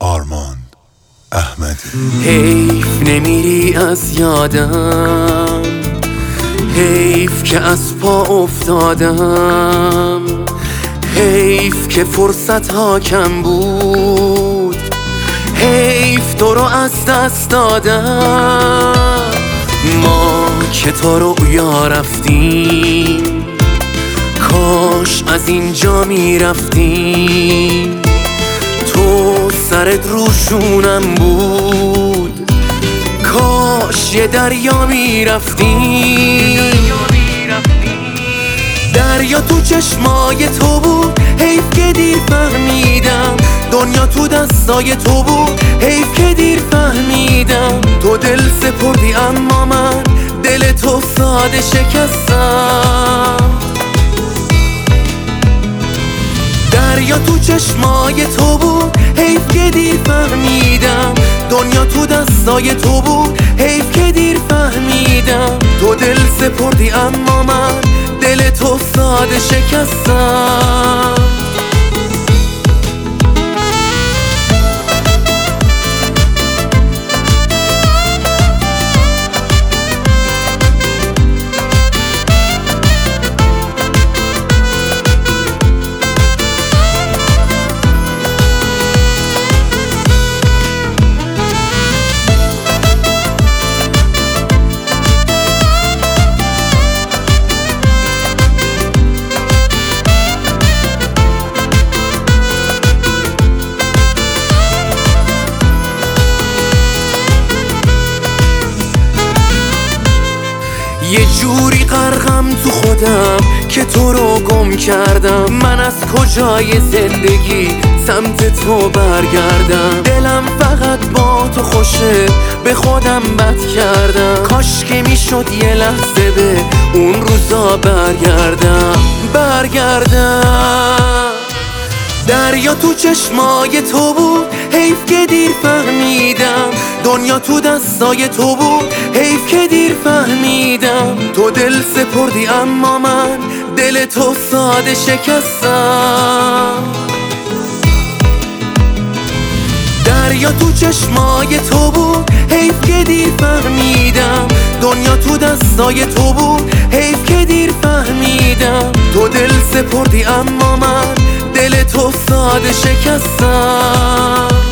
آرمان احمدی. حیف نمیری از یادم، حیف که از پا افتادم، حیف که فرصت ها کم بود، حیف تو رو از دست دادم. ما که تا رویا رفتیم، کاش از اینجا میرفتیم. تو سرت روشونم بود، کاش یه دریا میرفتیم. دریا تو چشمای تو بود، حیف که دیر فهمیدم. دنیا تو دستای تو بود، حیف که دیر فهمیدم. تو دل سپردی اما من دل تو ساده شکستم. دریا تو چشمای تو بود، حیف که دیر فهمیدم. دنیا تو دستای تو بود، حیف که دیر فهمیدم. تو دل سپردی اما من دل تو ساده شکستم. یه جوری غرقم تو خودم که تو رو گم کردم. من از کجای زندگی سمت تو برگردم؟ دلم فقط با تو خوشه، به خودم بد کردم. کاش که میشد یه لحظه به اون روزا برگردم. دریا تو چشمای تو بود، حیف که دیر فهمیدم. دنیا تو دستای تو بود، حیف که دیر فهمیدم. تو دل سپردی اما من دل تو ساده شکستم. دریا تو چشمای تو بود، حیف که دیر فهمیدم. دنیا تو دستای تو بود، حیف که دیر فهمیدم. تو دل سپردی اما من دل تو ساده شکستم.